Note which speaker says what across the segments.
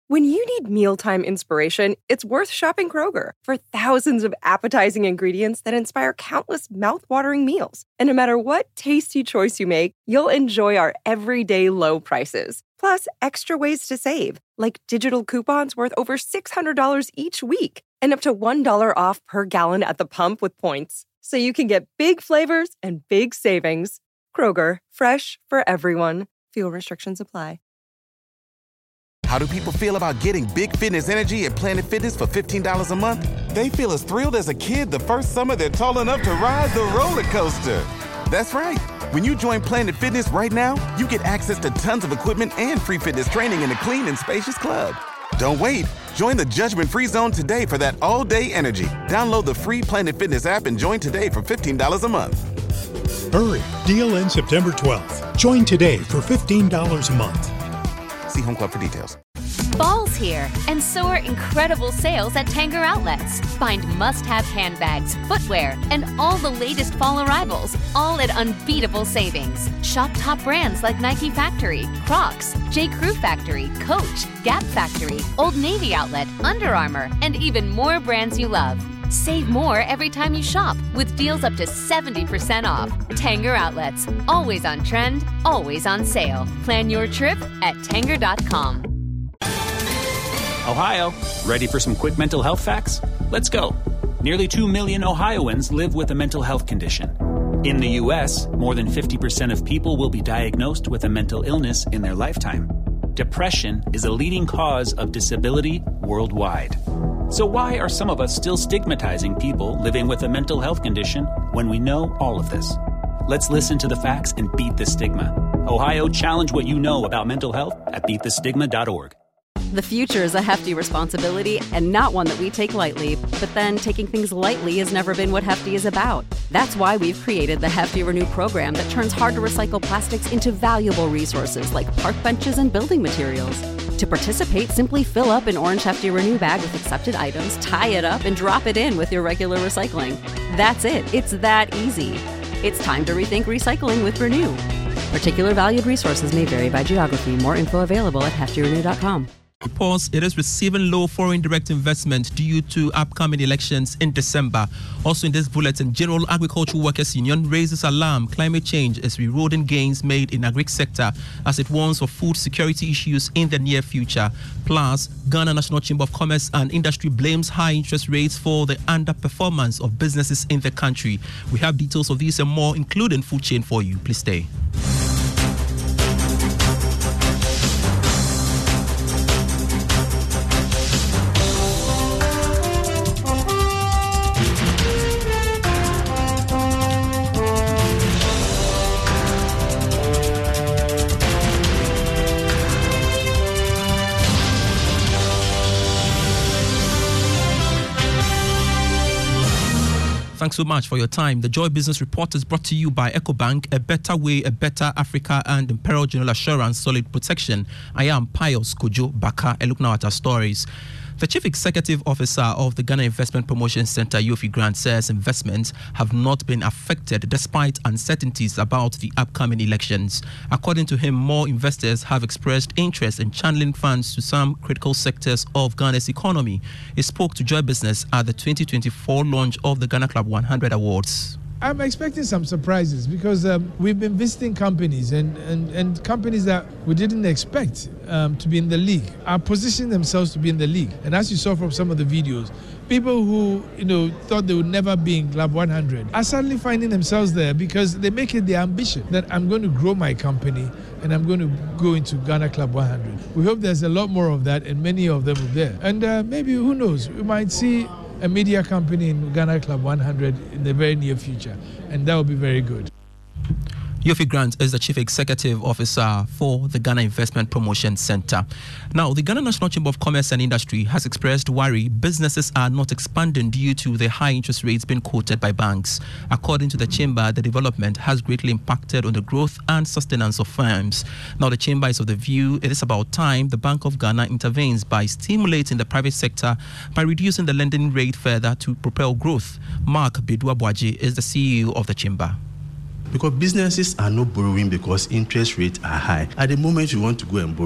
Speaker 1: When you need mealtime inspiration, it's worth shopping Kroger for thousands of appetizing ingredients that inspire countless mouth-watering meals. And no matter what tasty choice you make, you'll enjoy our everyday low prices. Plus, extra ways to save, like digital coupons worth over $600 each week and up to $1 off per gallon at the pump with points. So you can get big flavors and big savings. Kroger, fresh for everyone. Fuel restrictions apply.
Speaker 2: How do people feel about getting big fitness energy at Planet Fitness for $15 a month? They feel as thrilled as a kid the first summer they're tall enough to ride the roller coaster. That's right. When you join Planet Fitness right now, you get access to tons of equipment and free fitness training in a clean and spacious club. Don't wait. Join the judgment-free zone today for that all-day energy. Download the free Planet Fitness app and join today for $15 a month.
Speaker 3: Hurry. Deal ends September 12th. Join today for $15 a month.
Speaker 2: See Home Club for details.
Speaker 4: Fall's here, and so are incredible sales at Tanger Outlets. Find must-have handbags, footwear, and all the latest fall arrivals, all at unbeatable savings. Shop top brands like Nike Factory, Crocs, J. Crew Factory, Coach, Gap Factory, Old Navy Outlet, Under Armour, and even more brands you love. Save more every time you shop with deals up to 70% off. Tanger Outlets, always on trend, always on sale. Plan your trip at Tanger.com.
Speaker 5: Ohio, ready for some quick mental health facts? Let's go. Nearly 2 million Ohioans live with a mental health condition. In the U.S., more than 50% of people will be diagnosed with a mental illness in their lifetime. Depression is a leading cause of disability worldwide. So why are some of us still stigmatizing people living with a mental health condition when we know all of this? Let's listen to the facts and beat the stigma. Ohio, challenge what you know about mental health at beatthestigma.org.
Speaker 6: The future is a hefty responsibility and not one that we take lightly. But then taking things lightly has never been what Hefty is about. That's why we've created the Hefty Renew program that turns hard-to-recycle plastics into valuable resources like park benches and building materials. To participate, simply fill up an orange Hefty Renew bag with accepted items, tie it up, and drop it in with your regular recycling. That's it. It's that easy. It's time to rethink recycling with Renew. Particular valued resources may vary by geography. More info available at heftyrenew.com.
Speaker 7: Reports it is receiving low foreign direct investment due to upcoming elections in December. Also in this bulletin, General Agricultural Workers Union raises alarm climate change is eroding gains made in agri sector as it warns of food security issues in the near future. Plus, Ghana National Chamber of Commerce and Industry blames high interest rates for the underperformance of businesses in the country. We have details of these and more, including food chain, for you. Please stay. Thanks so much for your time. The Joy Business Report is brought to you by EcoBank, a better way, a better Africa, and Imperial General Assurance, solid protection. I am Pius Kojo Baka, and look now at our stories. The Chief Executive Officer of the Ghana Investment Promotion Center, Yofi Grant, says investments have not been affected despite uncertainties about the upcoming elections. According to him, more investors have expressed interest in channeling funds to some critical sectors of Ghana's economy. He spoke to Joy Business at the 2024 launch of the Ghana Club 100 Awards.
Speaker 8: I'm expecting some surprises because we've been visiting companies and companies that we didn't expect to be in the league are positioning themselves to be in the league. And as you saw from some of the videos, people who thought they would never be in Club 100 are suddenly finding themselves there because they make it their ambition that I'm going to grow my company and I'm going to go into Ghana Club 100. We hope there's a lot more of that and many of them are there. And maybe, who knows, we might see a media company in Ghana Club 100 in the very near future, and that will be very good.
Speaker 7: Yofi Grant is the Chief Executive Officer for the Ghana Investment Promotion Center. Now, the Ghana National Chamber of Commerce and Industry has expressed worry businesses are not expanding due to the high interest rates being quoted by banks. According to the Chamber, the development has greatly impacted on the growth and sustenance of firms. Now, the Chamber is of the view it is about time the Bank of Ghana intervenes by stimulating the private sector by reducing the lending rate further to propel growth. Mark Bedua-Boaji is the CEO of the Chamber.
Speaker 9: Because businesses are not borrowing because interest rates are high. At the moment you want to go and borrow,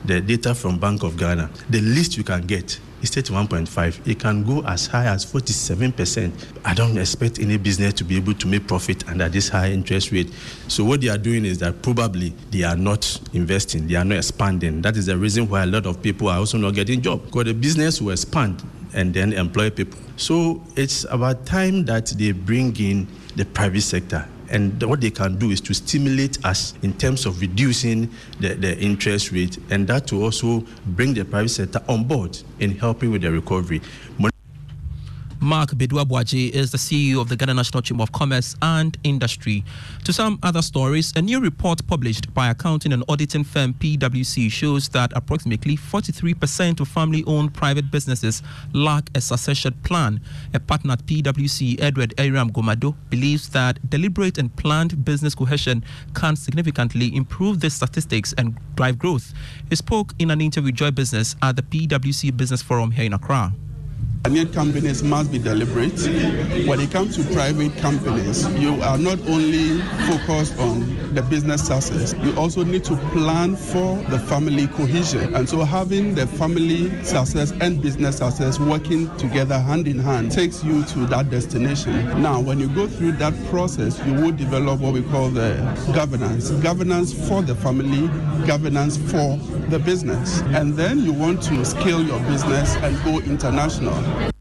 Speaker 9: the data from Bank of Ghana, the least you can get is 31.5. It can go as high as 47%. I don't expect any business to be able to make profit under this high interest rate. So what they are doing is that probably they are not investing, they are not expanding. That is the reason why a lot of people are also not getting jobs, because the business will expand and then employ people. So it's about time that they bring in the private sector. And what they can do is to stimulate us in terms of reducing the interest rate, and that will also bring the private sector on board in helping with the recovery.
Speaker 7: Mark Bedouabouadje is the CEO of the Ghana National Chamber of Commerce and Industry. To some other stories, a new report published by accounting and auditing firm PwC shows that approximately 43% of family-owned private businesses lack a succession plan. A partner at PwC, Edward Aram Gomado, believes that deliberate and planned business cohesion can significantly improve the statistics and drive growth. He spoke in an interview with Joy Business at the PwC Business Forum here in Accra.
Speaker 10: Companies must be deliberate. When it comes to private companies, you are not only focused on the business success, you also need to plan for the family cohesion. And so having the family success and business success working together hand in hand takes you to that destination. Now, when you go through that process, you will develop what we call the governance. Governance for the family, governance for the business. And then you want to scale your business and go international.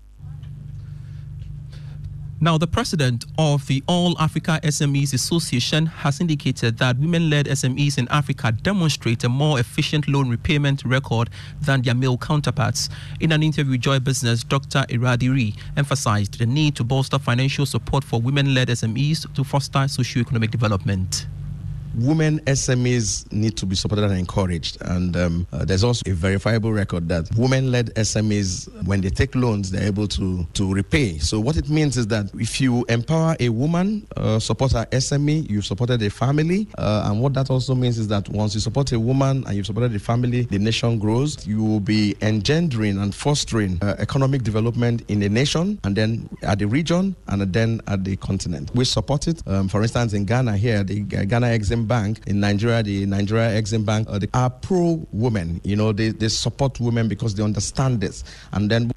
Speaker 7: Now, the president of the All Africa SMEs Association has indicated that women-led SMEs in Africa demonstrate a more efficient loan repayment record than their male counterparts. In an interview with Joy Business, Dr. Iradiri emphasized the need to bolster financial support for women-led SMEs to foster socio-economic development.
Speaker 11: Women SMEs need to be supported and encouraged. And there's also a verifiable record that women-led SMEs, when they take loans, they're able to repay. So what it means is that if you empower a woman, support her SME, you've supported a family. And what that also means is that once you support a woman and you've supported a family, the nation grows. You will be engendering and fostering economic development in the nation, and then at the region, and then at the continent. We support it. For instance, in Ghana here, the Ghana Exim Bank, in Nigeria, the Nigeria Exim Bank, they are pro-women. You know, they support women because they understand this. And then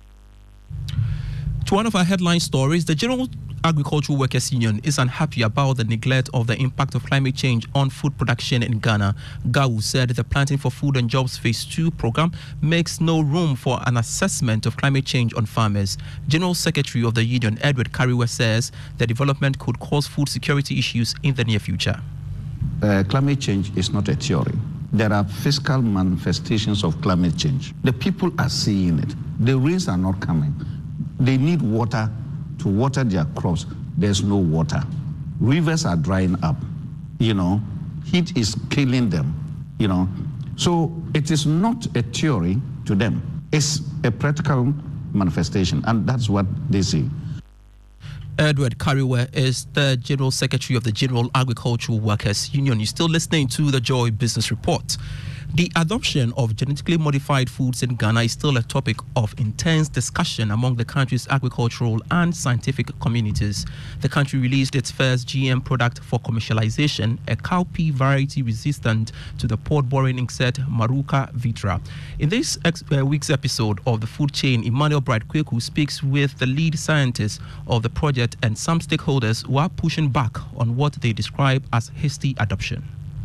Speaker 7: to one of our headline stories, the General Agricultural Workers Union is unhappy about the neglect of the impact of climate change on food production in Ghana. GAU said the Planting for Food and Jobs Phase 2 program makes no room for an assessment of climate change on farmers. General Secretary of the union, Edward Kariwe, says the development could cause food security issues in the near future.
Speaker 12: Climate change is not a theory. There are physical manifestations of climate change. The people are seeing it. The rains are not coming. They need water to water their crops. There's no water. Rivers are drying up. You know, heat is killing them. You know, so it is not a theory to them. It's a practical manifestation, and that's what they see.
Speaker 7: Edward Kariwe is the General Secretary of the General Agricultural Workers Union. You're still listening to the Joy Business Report. The adoption of genetically modified foods in Ghana is still a topic of intense discussion among the country's agricultural and scientific communities. The country released its first GM product for commercialization, a cowpea variety resistant to the pod-boring insect Maruca vitra. In this week's episode of The Food Chain, Emmanuel Bright Kweku speaks with the lead scientist of the project and some stakeholders who are pushing back on what they describe as hasty adoption.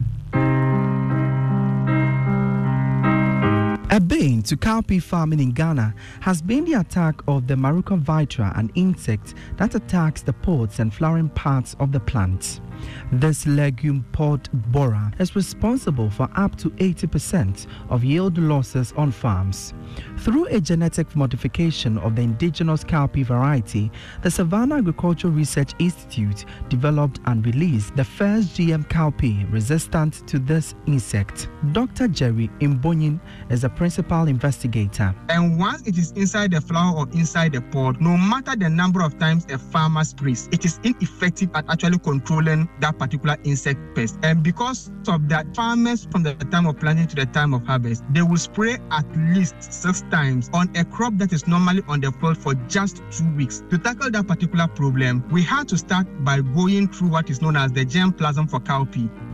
Speaker 13: A bane to cowpea farming in Ghana has been the attack of the Maruca vitra, an insect that attacks the pods and flowering parts of the plant. This legume pod borer is responsible for up to 80% of yield losses on farms. Through a genetic modification of the indigenous cowpea variety, the Savannah Agricultural Research Institute developed and released the first GM cowpea resistant to this insect. Dr. Jerry Imbonyin is the principal investigator.
Speaker 14: And once it is inside the flower or inside the pod, no matter the number of times a farmer sprays, it is ineffective at actually controlling that particular insect pest. And because of that, farmers from the time of planting to the time of harvest, they will spray at least 6 times on a crop that is normally on the field for just 2 weeks. To tackle that particular problem, we had to start by going through what is known as the germplasm for cowpea.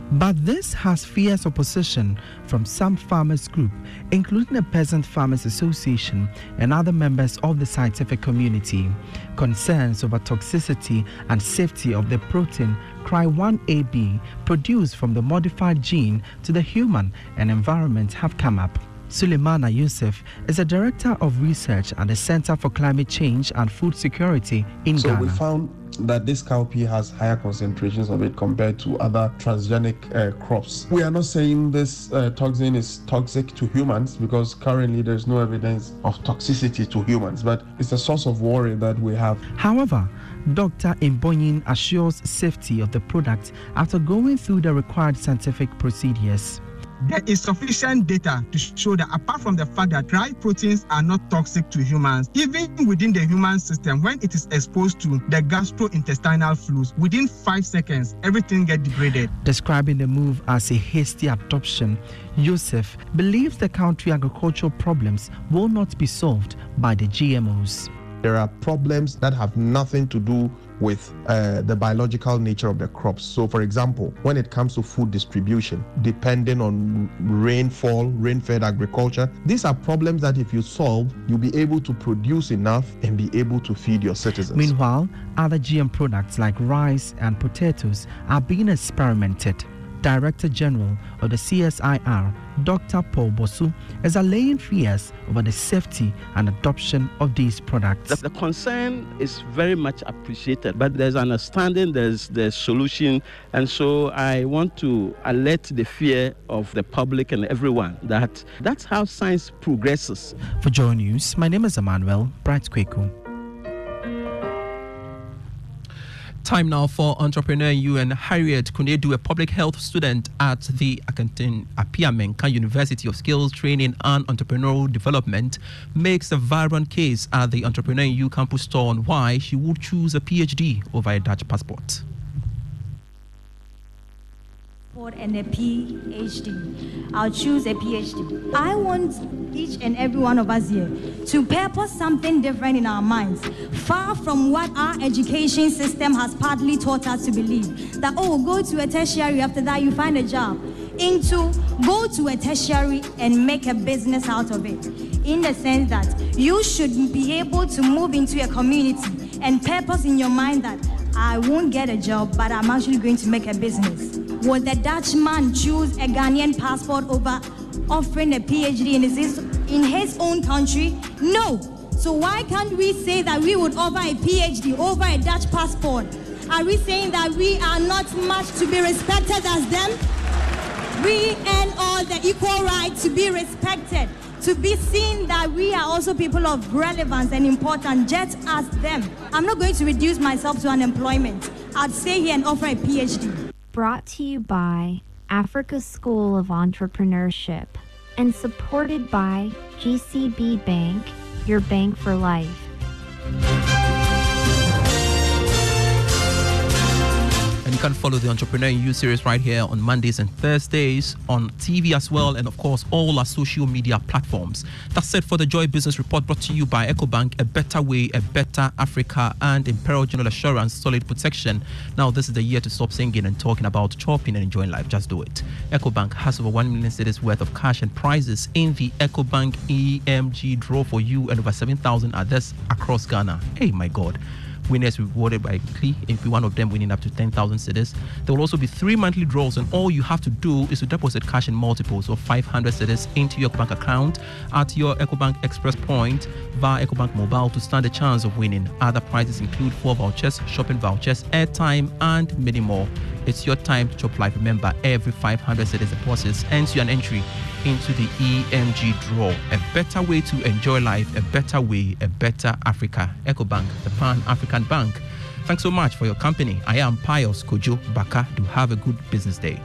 Speaker 13: But this has fierce opposition from some farmers group, including the Peasant Farmers Association and other members of the scientific community. Concerns over toxicity and safety of the protein CRY1AB produced from the modified gene to the human and environment have come up. Suleimana Youssef is a director of research at the Center for Climate Change and Food Security in Ghana.
Speaker 15: So we found that this cowpea has higher concentrations of it compared to other transgenic crops. We are not saying this toxin is toxic to humans because currently there's no evidence of toxicity to humans, but it's a source of worry that we have.
Speaker 13: However, Dr. Mbonyin assures safety of the product after going through the required scientific procedures.
Speaker 14: There is sufficient data to show that apart from the fact that dry proteins are not toxic to humans, even within the human system, when it is exposed to the gastrointestinal fluids, within 5 seconds, everything gets degraded.
Speaker 13: Describing the move as a hasty adoption, Youssef believes the country's agricultural problems will not be solved by the GMOs.
Speaker 15: There are problems that have nothing to do with the biological nature of the crops. So, for example, when it comes to food distribution, depending on rainfall, rain-fed agriculture, these are problems that if you solve, you'll be able to produce enough and be able to feed your citizens.
Speaker 13: Meanwhile, other GM products like rice and potatoes are being experimented. Director General of the CSIR, Dr. Paul Bosu, is allaying fears over the safety and adoption of these products.
Speaker 16: The concern is very much appreciated, but there's understanding, there's solution, and so I want to alert the fear of the public and everyone that that's how science progresses.
Speaker 13: For Joy News, my name is Emmanuel Bright Kweku.
Speaker 7: Time now for Entrepreneur U, and Harriet Kunedu, a public health student at the Apia Menka University of Skills Training and Entrepreneurial Development, makes a vibrant case at the Entrepreneur U campus store on why she would choose a PhD over a Dutch passport.
Speaker 17: And a PhD. I'll choose a PhD. I want each and every one of us here to purpose something different in our minds, far from what our education system has partly taught us to believe. That, go to a tertiary, after that you find a job. Into go to a tertiary and make a business out of it. In the sense that you should be able to move into a community and purpose in your mind that I won't get a job, but I'm actually going to make a business. Would the Dutchman choose a Ghanaian passport over offering a PhD in his own country? No. So why can't we say that we would offer a PhD over a Dutch passport? Are we saying that we are not much to be respected as them? We earn all the equal right to be respected, to be seen that we are also people of relevance and importance just as them. I'm not going to reduce myself to unemployment. I'd stay here and offer a PhD.
Speaker 18: Brought to you by Africa School of Entrepreneurship and supported by GCB Bank, your bank for life.
Speaker 7: And you can follow the Entrepreneur U series right here on Mondays and Thursdays on TV as well, and of course all our social media platforms. That's it for the Joy Business Report, brought to you by EcoBank, a better way, a better Africa, and Imperial General Assurance, solid protection. Now this is the year to stop singing and talking about chopping and enjoying life. Just do it. EcoBank has over 1 million cedis worth of cash and prizes in the EcoBank EMG draw for you, and over 7,000 others across Ghana. Hey, my God. Winners rewarded by weekly, if one of them winning up to 10,000 cedis. There will also be 3 monthly draws, and all you have to do is to deposit cash in multiples of 500 cedis into your EcoBank account at your EcoBank Express point via EcoBank Mobile to stand a chance of winning. Other prizes include 4 vouchers, shopping vouchers, airtime, and many more. It's your time to chop life. Remember, every 500 cedis deposits earns you an entry into the EMG draw. A better way to enjoy life, a better way, a better Africa. EcoBank, the Pan-African Bank. Thanks so much for your company. I am Pius Kojo Baka. Do have a good business day.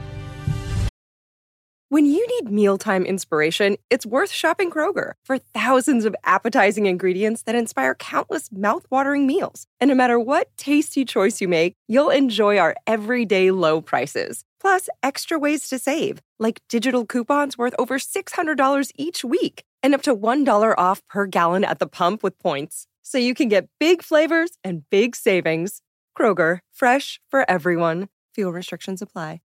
Speaker 1: When you need mealtime inspiration, it's worth shopping Kroger for thousands of appetizing ingredients that inspire countless mouth-watering meals. And no matter what tasty choice you make, you'll enjoy our everyday low prices. Plus, extra ways to save, like digital coupons worth over $600 each week and up to $1 off per gallon at the pump with points. So you can get big flavors and big savings. Kroger, fresh for everyone. Fuel restrictions apply.